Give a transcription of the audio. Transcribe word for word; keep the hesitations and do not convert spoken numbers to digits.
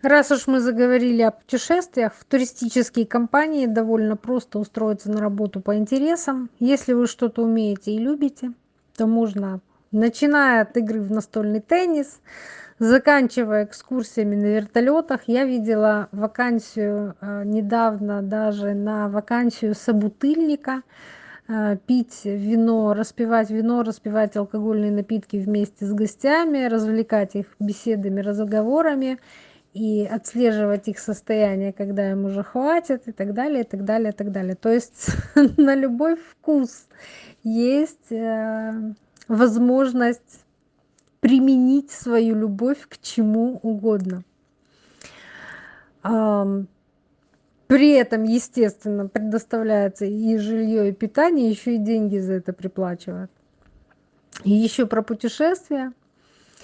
Раз уж мы заговорили о путешествиях, в туристические компании довольно просто устроиться на работу по интересам. Если вы что-то умеете и любите, то можно, начиная от игры в настольный теннис, заканчивая экскурсиями на вертолетах. Я видела вакансию э, недавно даже на вакансию собутыльника. Э, пить вино, распивать вино, распивать алкогольные напитки вместе с гостями, развлекать их беседами, разговорами и отслеживать их состояние, когда им уже хватит, и так далее, и так далее, и так далее. То есть на любой вкус есть э, возможность применить свою любовь к чему угодно. Ам, При этом, естественно, предоставляется и жилье, и питание, еще и деньги за это приплачивают. И еще про путешествия.